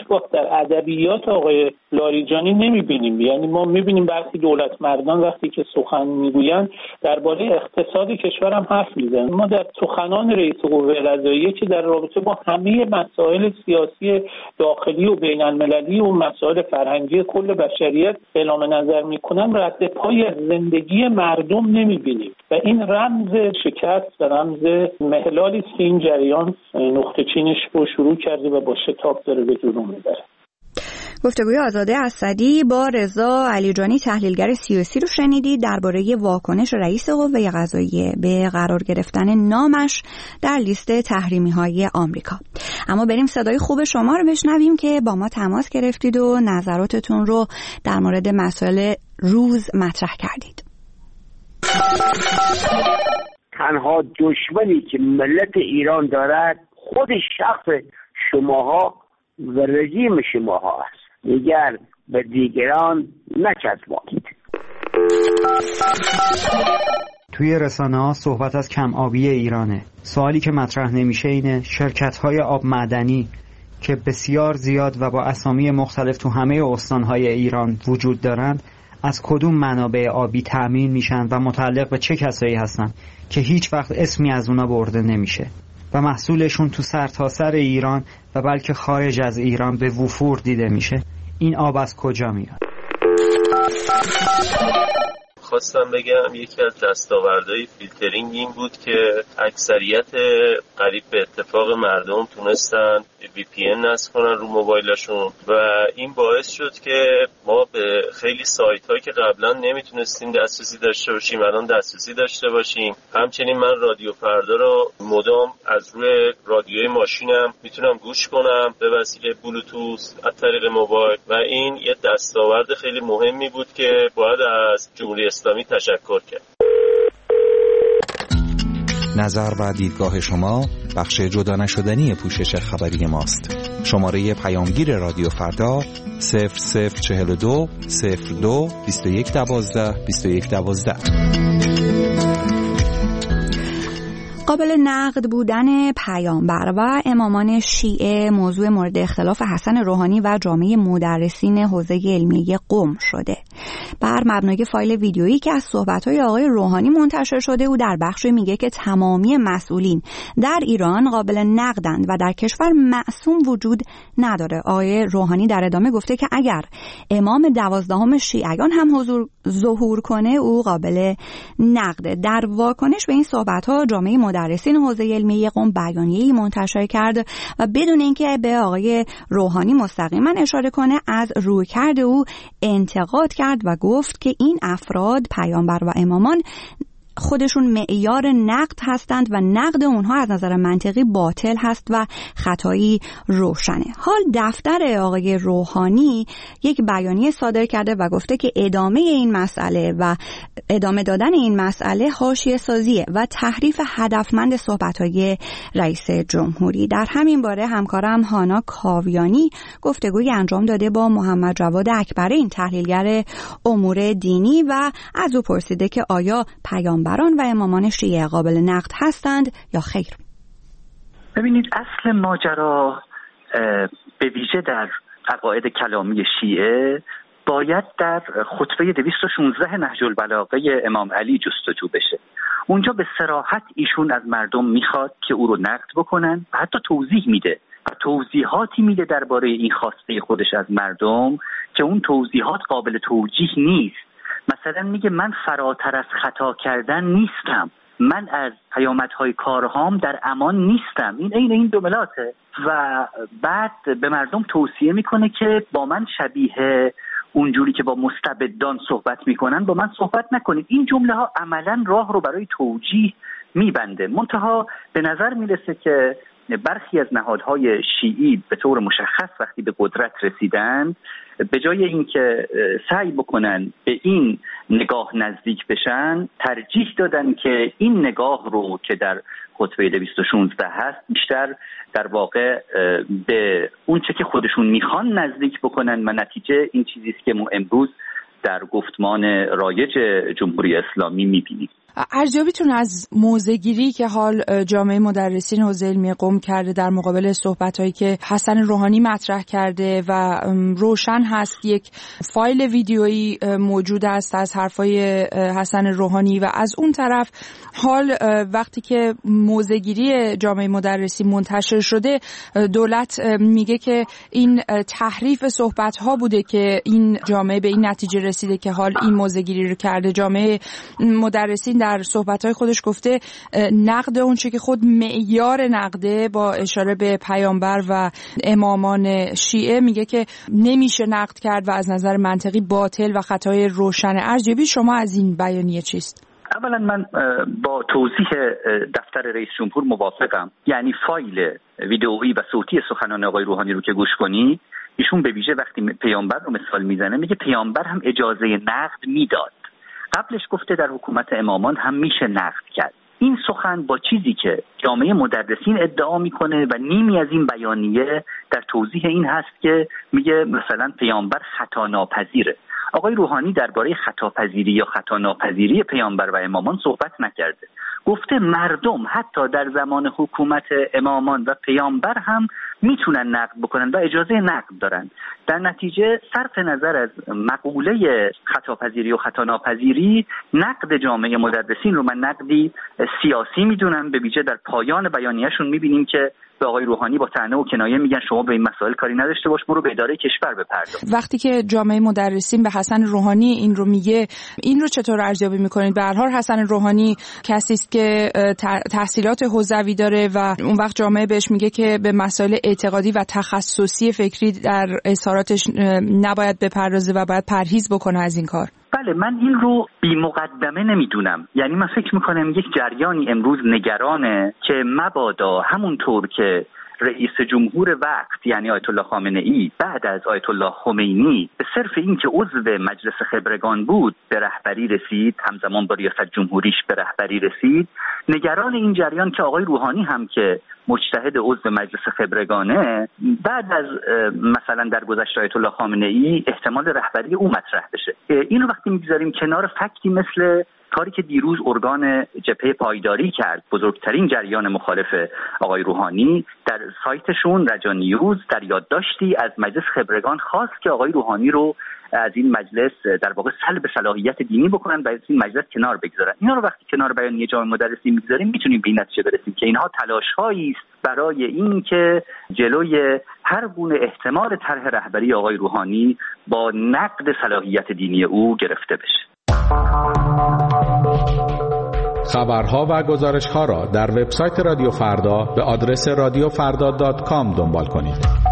وقت در ادبیات آقای لاریجانی نمی‌بینیم. یعنی ما می‌بینیم برخی دولت مردان وقتی که سخن می‌گویند درباره اقتصاد کشور هم حرف می‌زنند. ما در سخنان رئیس قوه قضاییه که در رابطه با همه مسائل سیاسی داخلی و بین‌المللی و مسائل فرهنگی کل بشریت اعلام نظر می‌کنن، رد پای از زندگی مردم نمی‌بینیم و این رمز شکست و رمز محلالی است که این جریان نقطه چینش رو شروع کرده و با شتاب داره به جلو میبره. گفتگوی آزاده اسدی با رضا علیجانی تحلیلگر سیاسی رو شنیدید درباره واکنش رئیس قوه قضاییه به قرار گرفتن نامش در لیست تحریمی‌های آمریکا. اما بریم صدای خوب شما رو بشنویم که با ما تماس گرفتید و نظراتتون رو در مورد مسائل روز مطرح کردید. تنها دشمنی که ملت ایران دارد خود شخص شماها و رژیم شماها است. دیگر به دیگران نچسبانید. توی رسانه‌ها صحبت از کم آبی ایرانه. سوالی که مطرح نمیشه اینه شرکت‌های آب معدنی که بسیار زیاد و با اسامی مختلف تو همه استان‌های ایران وجود دارند از کدوم منابع آبی تأمین میشن و متعلق به چه کسایی هستن که هیچ وقت اسمی از اونا برده نمیشه و محصولشون تو سرتاسر ایران و بلکه خارج از ایران به وفور دیده میشه. این آب از کجا میاد؟ خواستم بگم یکی از دستاوردهای فیلترینگ این بود که اکثریت قریب به اتفاق مردم تونستن VPN نصب کنن رو موبایلشون و این باعث شد که ما به خیلی سایت هایی که قبلا نمیتونستیم دسترسی داشته باشیم الان دسترسی داشته باشیم. همچنین من رادیو فردا رو مدام از روی رادیوی ماشینم میتونم گوش کنم به وسیله بلوتوث از طریق موبایل و این یه دستاورد خیلی مهمی بود که باید از جمهوری اسلامی تشکر کرد. نظر و دیدگاه شما بخش جدا نشدنی پوشش خبری ماست. شماره پیامگیر رادیو فردا 0042 02 21 12 21 12. قابل نقد بودن پیامبر و امامان شیعه موضوع مورد اختلاف حسن روحانی و جامعه مدرسین حوزه علمیه قم شده. بر مبنای فایل ویدیویی که از صحبت‌های آقای روحانی منتشر شده او در بخشی میگه که تمامی مسئولین در ایران قابل نقدند و در کشور معصوم وجود نداره. آقای روحانی در ادامه گفته که اگر امام 12 شیعیان هم ظهور کنه او قابل نقده. در واکنش به این صحبت‌ها جامعه مدرسین حوزه علمیه قم بیانیه‌ای منتشر کرد و بدون اینکه به آقای روحانی مستقیما اشاره کنه از رویکرد او انتقاد کرد و گفت که این افراد پیامبر و امامان خودشون معیار نقد هستند و نقد اونها از نظر منطقی باطل هست و خطایی روشنه. حال دفتر آقای روحانی یک بیانیه صادر کرده و گفته که ادامه این مسئله و ادامه دادن این مسئله حاشیه سازیه و تحریف هدفمند صحبت‌های رئیس جمهوری. در همین باره همکارم هانا کاویانی گفتگوی انجام داده با محمد جواد اکبری، تحلیلگر امور دینی، و از او پرسیده که آیا پیامبران و امامان شیعه قابل نقد هستند یا خیر؟ ببینید اصل ماجرا به ویژه در عقاید کلامی شیعه باید در خطبه 216 نهج البلاغه امام علی جستجو بشه. اونجا به صراحت ایشون از مردم میخواد که او رو نقد بکنن و حتی توضیح میده و توضیحاتی میده درباره این خواسته خودش از مردم که اون توضیحات قابل توجیه نیست. مثلا میگه من فراتر از خطا کردن نیستم، من از پیامدهای کارهام در امان نیستم. این جملاته و بعد به مردم توصیه میکنه که با من شبیه اونجوری که با مستبدان صحبت میکنن با من صحبت نکنید. این جمله ها عملا راه رو برای توجیه میبنده. منتها به نظر میرسه که برخی از نهادهای شیعی به طور مشخص وقتی به قدرت رسیدن به جای اینکه سعی بکنن به این نگاه نزدیک بشن ترجیح دادن که این نگاه رو که در خطبه 216 هست بیشتر در واقع به اون چه که خودشون میخوان نزدیک بکنن و نتیجه این چیزیست که ما امروز در گفتمان رایج جمهوری اسلامی میبینیم. ارزیابیتون از موضع‌گیری که حال جامعه مدرسین حوزه علمی قم کرده در مقابل صحبت‌هایی که حسن روحانی مطرح کرده و روشن هست یک فایل ویدیویی موجود است از حرفای حسن روحانی و از اون طرف حال وقتی که موضع‌گیری جامعه مدرسین منتشر شده دولت میگه که این تحریف صحبت‌ها بوده که این جامعه به این نتیجه رسیده که حال این موضع‌گیری رو کرده. جامعه مدرسین در صحبت‌های خودش گفته نقد اون چه که خود معیار نقده با اشاره به پیامبر و امامان شیعه میگه که نمیشه نقد کرد و از نظر منطقی باطل و خطای روشن. ارزیابی شما از این بیانیه چیست؟ اولا من با توضیح دفتر رئیس جمهور موافقم. یعنی فایل ویدئویی و صوتی سخنان آقای روحانی رو که گوش کنی، ایشون به ویژه وقتی پیامبر رو مثال میزنه میگه پیامبر هم اجازه نقد میداد. قبلش گفته در حکومت امامان هم میشه نقد کرد. این سخن با چیزی که جامعه مدرسین ادعا میکنه و نیمی از این بیانیه در توضیح این هست که میگه مثلا پیامبر خطا ناپذیره. آقای روحانی درباره خطاپذیری یا خطا ناپذیری پیامبر و امامان صحبت نکرده. گفته مردم حتی در زمان حکومت امامان و پیامبر هم میتونن نقد بکنن و اجازه نقد دارن. در نتیجه صرف نظر از مقوله خطاپذیری و خطا ناپذیری، نقد جامعه مدرسین رو من نقدی سیاسی میدونم. به ویژه در پایان بیانیه‌شون میبینیم که به آقای روحانی با طعنه و کنایه میگن شما به این مسائل کاری نداشته باش، برو به اداره کشور بپرداز. وقتی که جامعه مدرسین به حسن روحانی این رو میگه، این رو چطور ارزیابی میکنید؟ به هر حال حسن روحانی کسی است که تحصیلات حوزوی داره و اون وقت جامعه بهش میگه که به مسائل اعتقادی و تخصصی فکری در اظهاراتش نباید بپردازه و باید پرهیز بکنه از این کار. بله، من این رو بی مقدمه نمیدونم. یعنی من فکر میکنم یک جریانی امروز نگرانه که مبادا همونطور که رئیس جمهور وقت یعنی آیت الله خامنه ای بعد از آیت الله خمینی به صرف این که عضو مجلس خبرگان بود به رهبری رسید، همزمان با ریاست جمهوریش به رهبری رسید، نگران این جریان که آقای روحانی هم که مجتهد عضو مجلس خبرگانه بعد از مثلا در گذشته آیت الله خامنه ای احتمال رهبری او مطرح بشه. این رو وقتی میگذاریم کنار فکتی مثل کاری که دیروز ارگان جبهه پایداری کرد، بزرگترین جریان مخالف آقای روحانی، در سایتشون رجا نیوز در یادداشتی از مجلس خبرگان خواست که آقای روحانی رو از این مجلس در واقع سلب صلاحیت دینی بکنن و از این مجلس کنار بگذارن. اینا رو وقتی کنار بیانیه جامعه مدرسین میگذاریم میتونیم به این نتیجه برسیم که اینها تلاش‌هایی است برای این که جلوی هر گونه احتمال طرح رهبری آقای روحانی با نقد صلاحیت دینی او گرفته بشه. خبرها و گزارش‌ها را در وبسایت رادیو فردا به آدرس radiofarda.com دنبال کنید.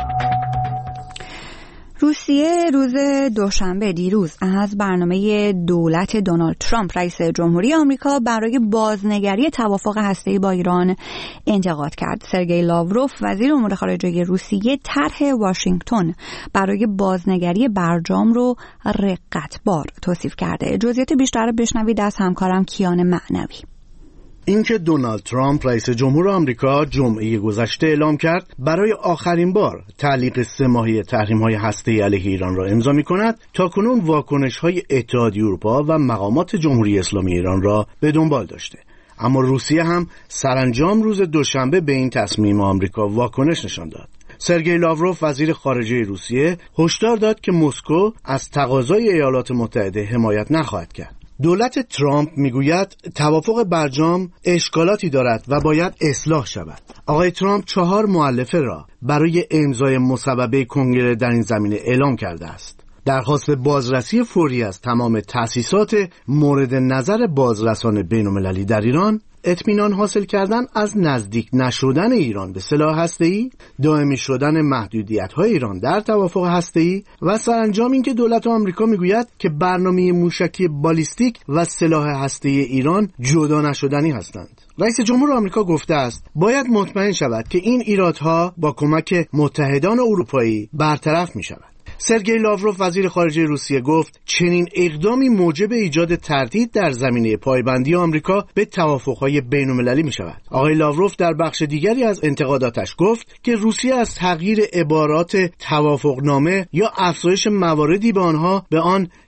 روسیه روز دوشنبه دیروز از برنامه دولت دونالد ترامپ رئیس جمهوری آمریکا برای بازنگری توافق هسته‌ای با ایران انتقاد کرد. سرگئی لاوروف وزیر امور خارجه روسیه طرح واشنگتن برای بازنگری برجام رو رقتبار توصیف کرده. جزئیات بیشتر بشنوید از همکارم کیان معنوی. اینکه دونالد ترامپ رئیس جمهور آمریکا جمعه گذشته اعلام کرد برای آخرین بار تعلیق 3 ماهه تحریم‌های هسته‌ای علیه ایران را امضا می‌کند، تاکنون واکنش‌های اتحادیه اروپا و مقامات جمهوری اسلامی ایران را به دنبال داشته. اما روسیه هم سرانجام روز دوشنبه به این تصمیم آمریکا واکنش نشان داد. سرگئی لاوروف وزیر خارجه روسیه هشدار داد که مسکو از تقاضای ایالات متحده حمایت نخواهد کرد. دولت ترامپ میگوید توافق برجام اشکالاتی دارد و باید اصلاح شود. آقای ترامپ 4 مؤلفه را برای امضای مصوبه کنگره در این زمینه اعلام کرده است. درخواست بازرسی فوری از تمام تأسیسات مورد نظر بازرسان بین‌المللی در ایران، اطمینان حاصل کردن از نزدیک نشدن ایران به سلاح هسته‌ای، دائمی شدن محدودیت‌های ایران در توافق هسته‌ای و سرانجام اینکه دولت آمریکا میگوید که برنامه موشکی بالیستیک و سلاح هسته‌ای ایران جدا نشدنی هستند. رئیس جمهور آمریکا گفته است باید مطمئن شود که این ایرادها با کمک متحدان اروپایی برطرف می‌شود. سرگئی لاوروف وزیر خارجه روسیه گفت چنین اقدامی موجب ایجاد تردید در زمینه پایبندی آمریکا به توافق‌های بین‌المللی می‌شود. آقای لاوروف در بخش دیگری از انتقاداتش گفت که روسیه از تغییر عبارات توافقنامه یا افزایش مواردی به آن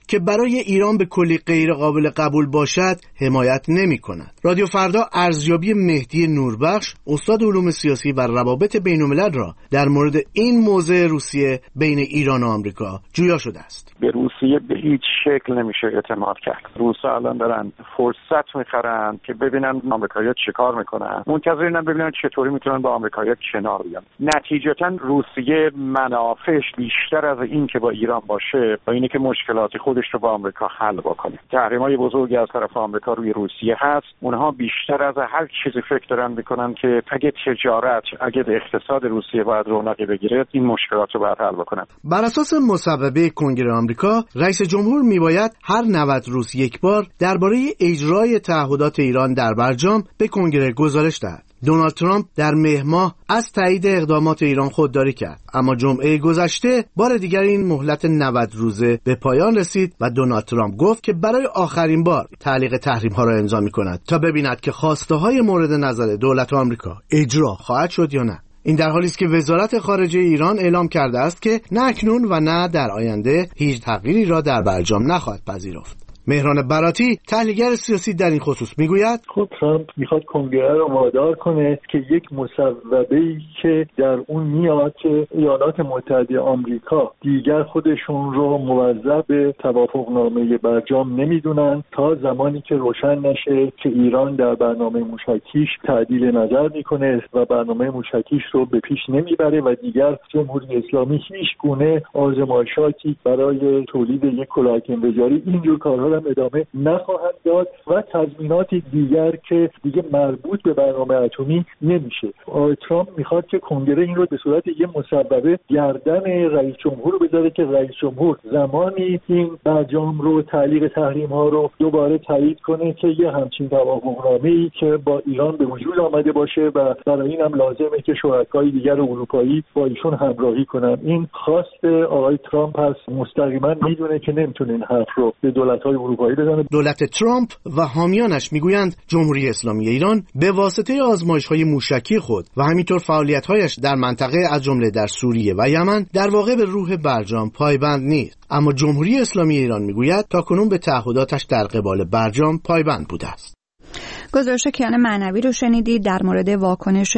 که برای ایران به کلی غیر قابل قبول باشد حمایت نمی‌کند. رادیو فردا ارزیابی مهدی نوربخش، استاد علوم سیاسی و روابط بین‌الملل را در مورد این موضع روسیه بین ایران و آمریکا جویا شده است. به روسیه به هیچ شکل نمیشه اعتماد کرد. روس‌ها الان دارن فرصت می‌خرن که ببینن آمریکایی‌ها چیکار میکنن، منتظرن ببینن چطوری میتونن با آمریکایی‌ها کنار بیان. نتیجتاً روسیه منافعش بیشتر از این که با ایران باشه، با اینه که مشکلات خودش رو با آمریکا حل بکنه. تحریم‌های بزرگی از طرف آمریکا روی روسیه هست. اونها بیشتر از هر چیزی فکر دارن میکنن که اگه تجارت، اگه اقتصاد روسیه باید رونقی بگیره، این مشکلات رو باید حل بکنن. بر اساس مصوبه کنگره آمریکا، رئیس جمهور میباید هر 90 روز یک بار درباره اجرای تعهدات ایران در برجام به کنگره گزارش دهد. دونالد ترامپ در مهر ماه از تایید اقدامات ایران خودداری کرد، اما جمعه گذشته بار دیگر این مهلت 90 روزه به پایان رسید و دونالد ترامپ گفت که برای آخرین بار تعلیق تحریم‌ها را امضا می‌کند تا ببیند که خواسته‌های مورد نظر دولت آمریکا اجرا خواهد شد یا نه. این در حالی است که وزارت خارجه ایران اعلام کرده است که نه اکنون و نه در آینده هیچ تغییری را در برجام نخواهد پذیرفت. مهران براتی، تحلیلگر سیاسی، در این خصوص میگوید خب ترامپ میخواد کنگره رو وادار کنه که یک مصوبه‌ای که در اون میاد که ایالات متحده آمریکا دیگر خودشون رو موظف به توافقنامه برجام نمیدونن تا زمانی که روشن نشه که ایران در برنامه موشکیش تعدیل نظر میکنه و برنامه موشکیش رو به پیش نمیبره و دیگر جمهوری اسلامی هیچ گونه آزمایشاتی برای تولید یک کلاهک انفجاری اینجور کارها ادامه نخواهد داد و تضمینات دیگر که دیگه مربوط به برنامه اتمی نمیشه. ترامپ میخواد که کنگره این رو به صورت یه مصوبه گردن رئیس جمهور رو بذاره که رئیس جمهور زمانی این برجام رو تعلیق تحریم ها رو دوباره تایید کنه که یه همچین توافقنامه‌ای که با ایران به وجود آمده باشه و برای این هم لازمه که شرکای دیگر اروپایی با ایشون همراهی کنن. این خواست آقای ترامپ هست، مستقیما میدونه که نمیتونه این حرف رو به دولت‌های اروپایی بزنه. دولت ترامپ و حامیانش میگویند جمهوری اسلامی ایران به واسطه آزمایش‌های موشکی خود و همینطور فعالیت‌هایش در منطقه از جمله در سوریه و یمن در واقع به روح برجام پایبند نیست، اما جمهوری اسلامی ایران میگوید تاکنون به تعهداتش در قبال برجام پایبند بوده است. گزارش کیان معنوی رو شنیدید در مورد واکنش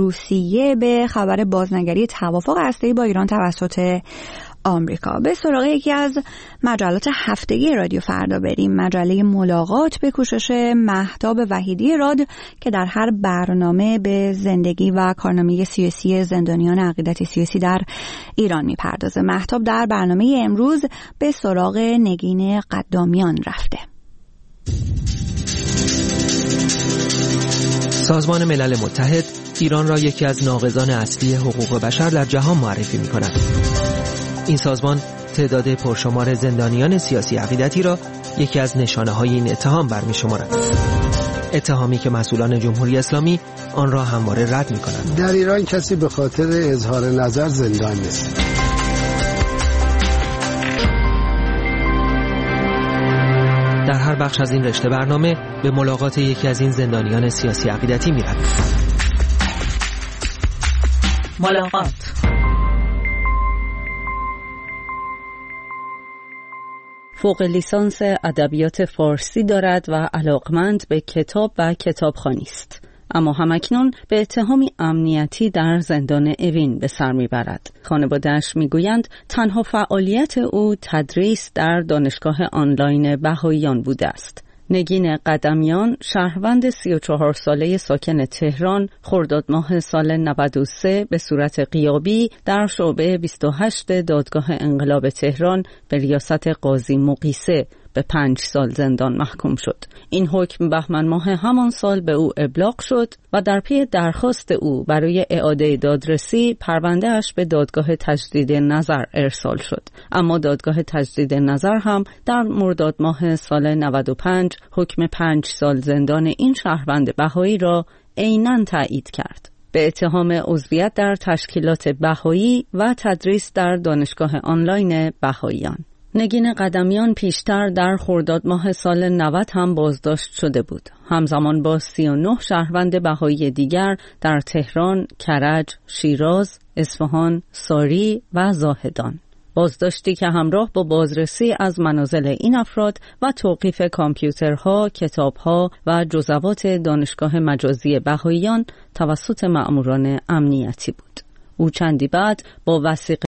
روسیه به خبر بازنگری توافق هسته‌ای با ایران توسط آمریکا. به سراغ یکی از مجلات هفتگی رادیو فردا بریم. مجله ملاقات به کوشش مهتاب وحیدی راد که در هر برنامه به زندگی و کارنامه سیاسی زندانیان عقیدتی سیاسی در ایران میپردازه. مهتاب در برنامه امروز به سراغ نگین قدامیان رفته. سازمان ملل متحد ایران را یکی از ناقضان اصلی حقوق بشر در جهان معرفی می‌کند. این سازمان تعداد پرشمار زندانیان سیاسی عقیدتی را یکی از نشانه‌های این اتهام برمی‌شمارد. اتهامی که مسئولان جمهوری اسلامی آن را همواره رد می‌کنند. در ایران کسی به خاطر اظهار نظر زندان نیست. در هر بخش از این رشته برنامه به ملاقات یکی از این زندانیان سیاسی عقیدتی می‌رویم. ملاقات. فوق لیسانس ادبیات فارسی دارد و علاقمند به کتاب و کتابخوانی است. اما همکنون به اتهامی امنیتی در زندان اوین به سر میبرد. خانواده‌اش میگویند تنها فعالیت او تدریس در دانشگاه آنلاین بهائیان بوده است. نگین قدمیان، شهروند 34 ساله ساکن تهران، خرداد ماه سال 93 به صورت غیابی در شعبه 28 دادگاه انقلاب تهران به ریاست قاضی مقیسه به 5 سال زندان محکوم شد. این حکم بهمن ماه همان سال به او ابلاغ شد و در پی درخواست او برای اعاده دادرسی پرونده‌اش به دادگاه تجدید نظر ارسال شد. اما دادگاه تجدید نظر هم در مرداد ماه سال 95 حکم 5 سال زندان این شهروند بهایی را عیناً تایید کرد. به اتهام عضویت در تشکیلات بهایی و تدریس در دانشگاه آنلاین بهائیان. نگین قدمیان پیشتر در خرداد ماه سال 90 هم بازداشت شده بود. همزمان با 39 شهروند بهایی دیگر در تهران، کرج، شیراز، اصفهان، ساری و زاهدان. بازداشتی که همراه با بازرسی از منازل این افراد و توقیف کامپیوترها، کتابها و جزوات دانشگاه مجازی بهائیان توسط مأموران امنیتی بود. او چندی بعد با وثیقه